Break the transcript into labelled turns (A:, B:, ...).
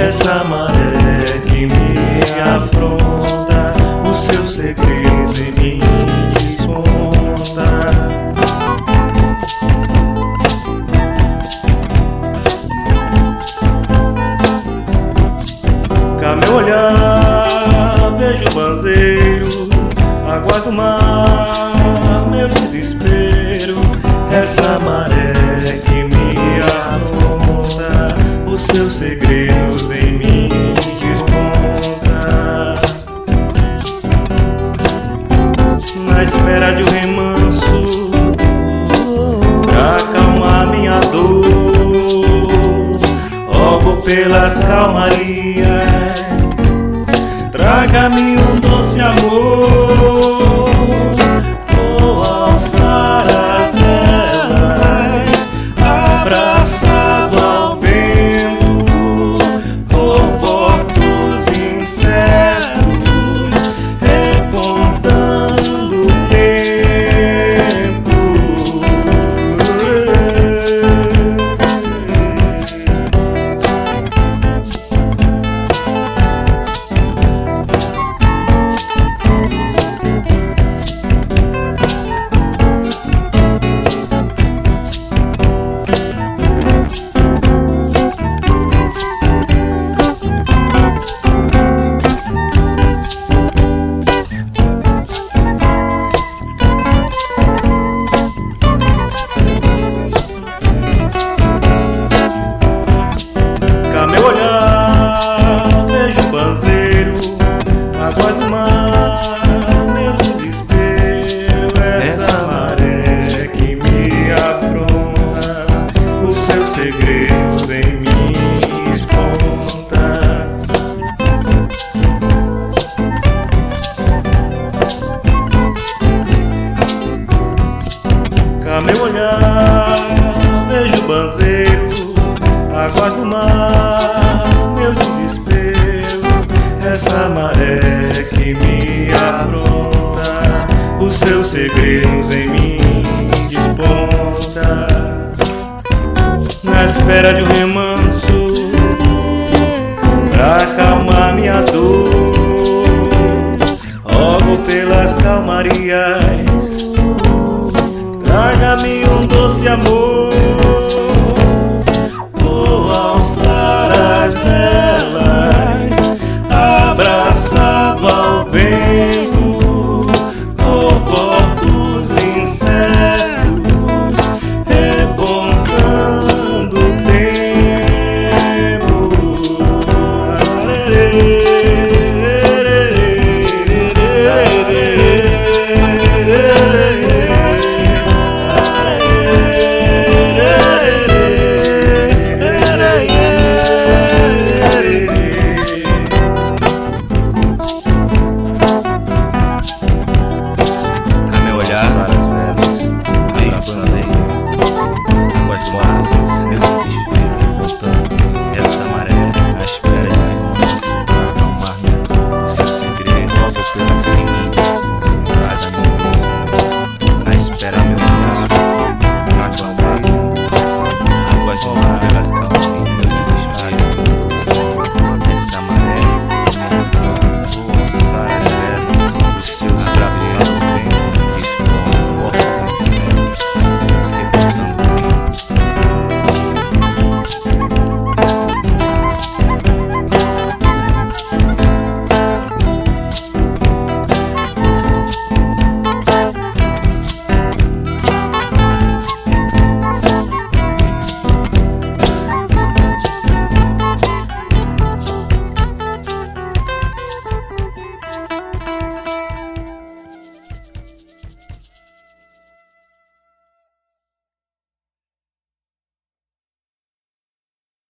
A: essa maré que me afronta, os seus segredos em mim desponta. Cá meu olhar vejo o banzeiro, águas do mar, meu desespero, essa maré que me afronta, os seus segredos em mim desponta. Na espera de um remanso pra acalmar minha dor, rogo pelas calmarias, traga-me um doce amor. Vou alçar as velas, abraçado ao vento, por portos incertos, recontando o tempo. Meu olhar vejo o banzeiro, água do mar, meu desespero, essa maré que me afronta, os seus segredos em mim desponta. Cá meu olhar vejo o banzeiro, águas do mar, meu desespero, essa maré que me afronta, os seus segredos em mim desponta. Na espera de um remanso